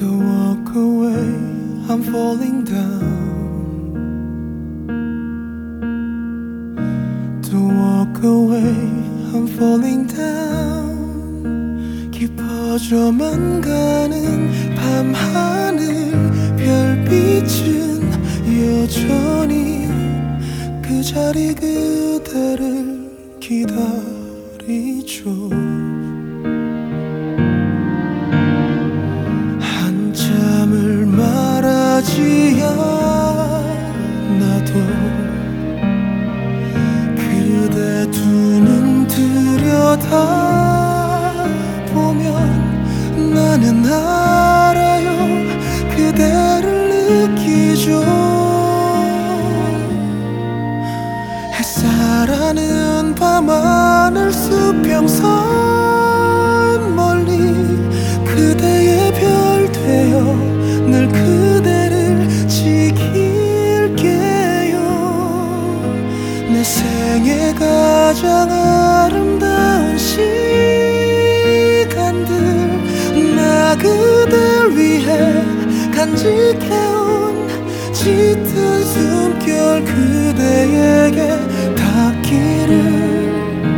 Don't walk away, I'm falling down. Don't walk away, I'm falling down. 깊어져만 가는 밤하늘 별빛은 여전히 그 자리 그대를 기다리죠. 한참을 말하지 않아도 그대 두 눈 들여다보면 나는 알아요. 그대를 느끼죠. 햇살하는 밤하늘 수평선 멀리 그대의 별 되어 늘 그대를 지킬게요. 내 생애 가장 아름다운 시간들 나 그댈 위해 간직해온 짙은 숨결 그대에게 닿기를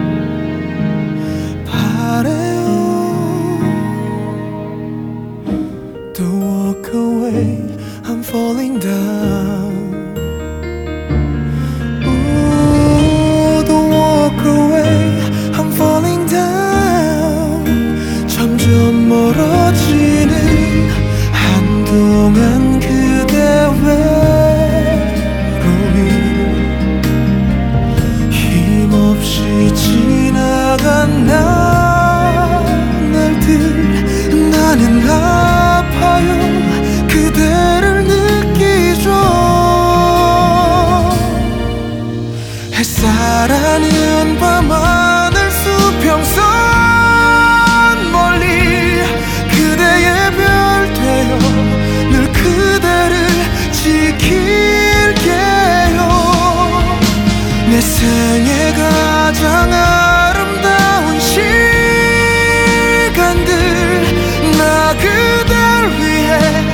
바래요. Don't walk away, I'm falling down. Ooh, don't walk away, I'm falling down. 점점 멀어지는 한동안 그대 외로움 힘없이 지나간 날들 나는 아파요. 그대를 느끼죠. 햇살하는 밤하늘 수평선 멀리 그대의 별 되어 늘 그대를 지킬게요. 내 생애 가장 아름다운 시간들 나 그댈 위해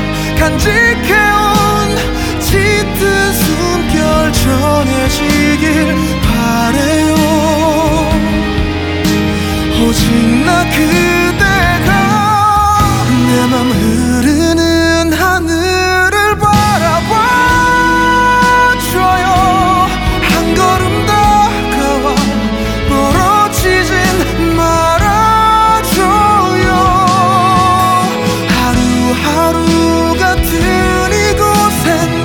간직해온 짙은 숨결 전해지길 바래요. 오직 나 그대가 내 맘 흐르는 하늘을 바라봐줘요. 한 걸음 다가와 멀어지진 말아줘요. 하루하루 같은 이곳에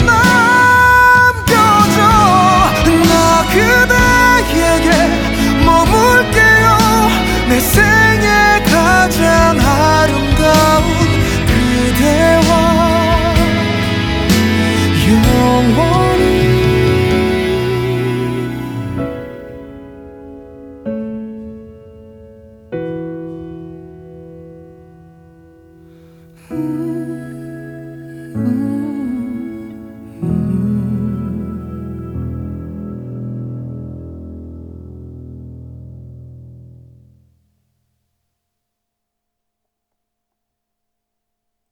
남겨져 나 그대에게 머물게요. 내 생애 가장 아름다운 그대와 영원히